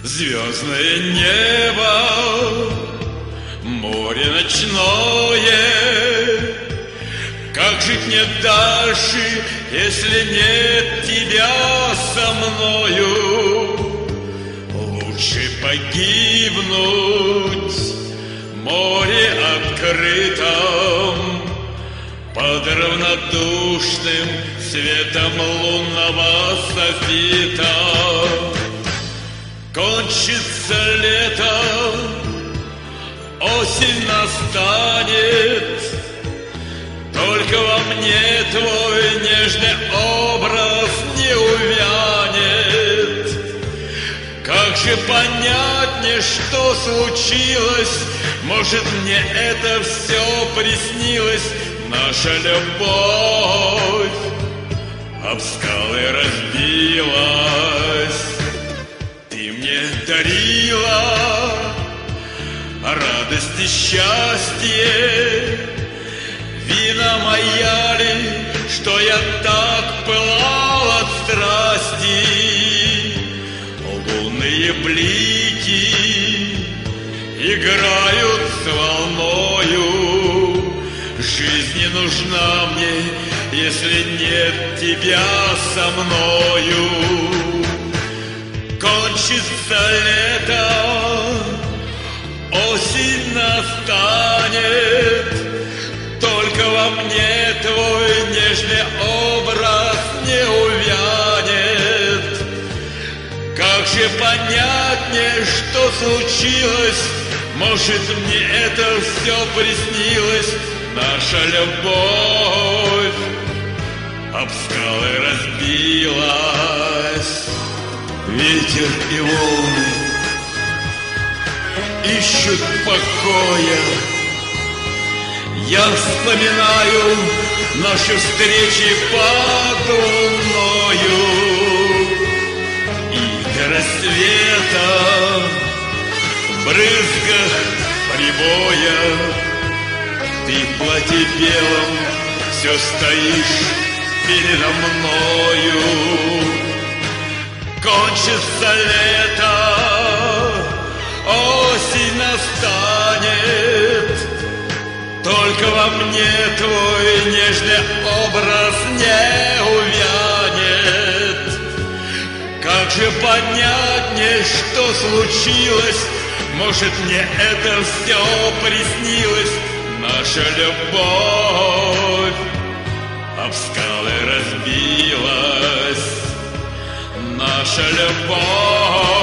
Звездное небо, море ночное. Как жить мне дальше, если нет тебя со мною? Лучше погибнуть в море открытом под равнодушным светом лунного софита. Кончится лето, осень настанет, только во мне твой нежный образ не увянет. Как же понять мне, что случилось? Может, мне это все приснилось? Наша любовь об скалы разбилась. Ты мне дарила радость и счастье. Вина моя ли, что я так пылал от страсти? Лунные блики играют с волною. Жизнь не нужна мне, если нет тебя со мною. Кончится лето, осень настанет, только во мне твой нежный образ не увянет. Как же понять мне, что случилось? Может, мне это все приснилось? Наша любовь об скалы разбилась. Ветер и волны ищут покоя. Я вспоминаю наши встречи под луною. И до рассвета в брызгах прибоя ты в платье белом все стоишь передо мною. Кончится лето, осень настанет, только во мне твой нежный образ не увянет. Как же понять мне, что случилось? Может, мне это все приснилось? Наша любовь об скалы разбилась. Наша любовь